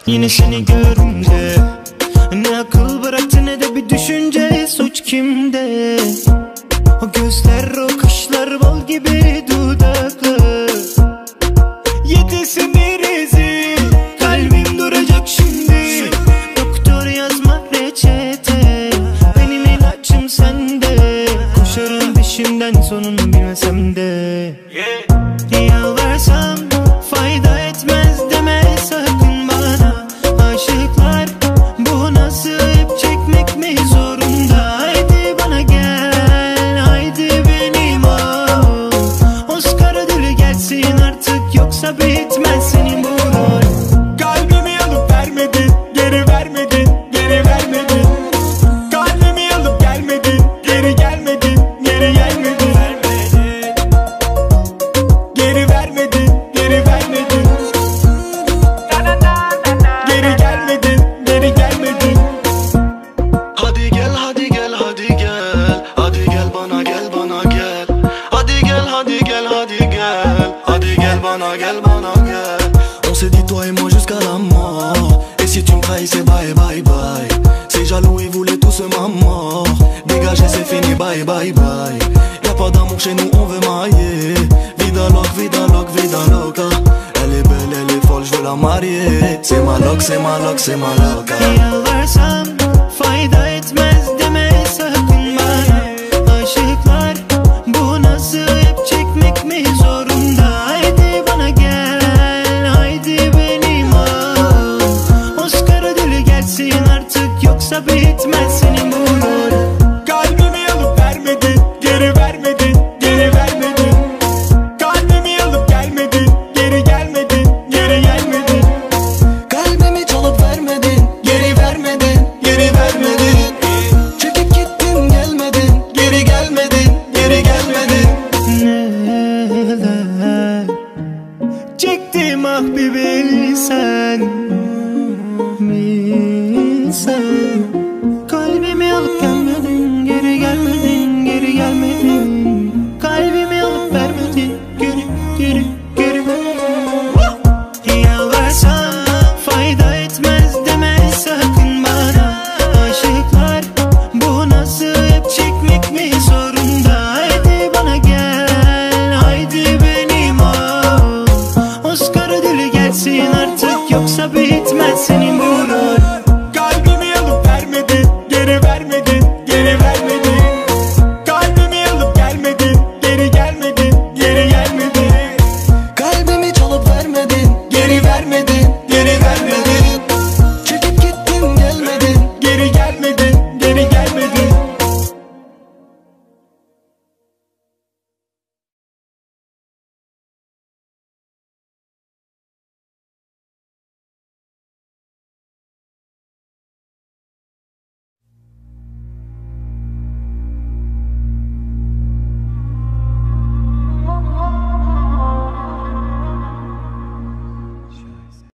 Yine seni görünce ne akıl bıraktı ne de bir düşünce. Suç kimde? O gözler, o kaşlar, bal gibi dudaklar. Yetesin rezil, kalbim duracak şimdi. Doktor yazma reçete, benim ilacım sende. Koşarım peşinden sonunu bilmesem de. Yalvarsam fayda etmez deme sakın bana. Aşıklar bu nasıl hep çekmek mi zorunda? Haydi bana gel, haydi benim ol. Oscar ödülü gelsin artık, yoksa bitmez senin bu rol. Kalbimi alıp vermedin, geri vermedin, geri vermedin. Kalbimi alıp gelmedin, geri gelmedin, geri gelmedin. Geri vermedin, geri vermedin. Geri gelmedin, geri gelmedin. Hadi gel, hadi gel, hadi gel. Hadi gel bana, gel bana gel. Hadi gel, hadi gel, hadi gel. Hadi gel bana, gel bana gel. On s'est dit toi et moi jusqu'à la mort. Et si tu me trahis c'est bye bye bye. Ces jaloux ils voulaient tous ma mort. Dégagez c'est fini bye bye bye. Y'a pas d'amour chez nous on veut mailler. Vida loc, vida loc, vida loca. Elle est belle, elle est folle, je veux la marier. C'est ma loc, c'est ma loc, c'est ma loca. Yalvarsam fayda etmez deme sakın bana. Aşıklar bu nasıl hep çekmek mi zorunda? Haydi bana gel, haydi benim ol. Oscar ödülü gelsin artık, yoksa bitmez senin bu rol. Kalbimi alıp vermedin, geri vermedin, geri vermedin. Kalbimi alıp gelmedin, geri gelmedin, geri gelmedin. Kalbimi çalıp vermedin, geri vermedin, geri vermedin. Çekip gittin gelmedin, geri gelmedin, geri gelmedin. Neler çektim ah bir bilsen, bilsen. Kalbimi alıp gelmedin, geri gelmedin, geri gelmedin. Kalbimi alıp vermedin, geri, geri, geri. Yalvarsam fayda etmez deme sakın bana. Aşıklar bu nasıl hep çekmek mi zorunda? Haydi bana gel, haydi benim ol. Oscar ödülü gelsin artık, yoksa bitmez senin bu rol.